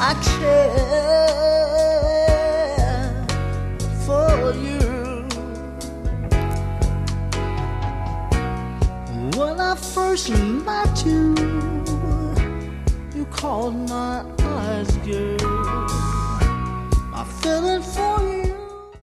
I care for you. When I first met you, you caught my eyes, girl. My feeling for you